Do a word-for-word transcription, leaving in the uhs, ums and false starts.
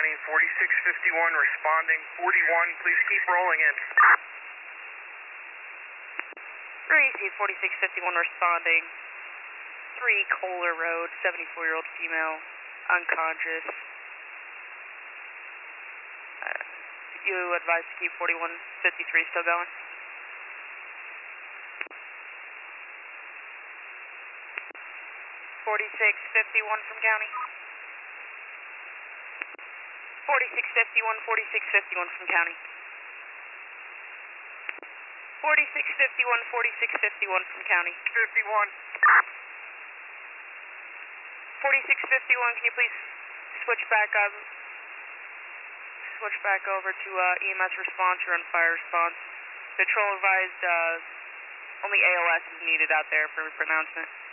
County, forty-six fifty-one responding, forty-one, please keep rolling in. three C forty-six fifty-one responding, three Kohler Road, seventy-four-year-old female, unconscious. Uh, you advised to keep forty-one fifty-three still going? forty-six fifty-one from county. forty-six fifty-one, forty-six fifty-one from county. forty-six fifty-one, forty-six fifty-one from county. fifty-one. forty-six fifty-one, can you please switch back up? Switch back over to uh, E M S response or on fire response. Patrol advised uh, only A L S is needed out there for pronouncement.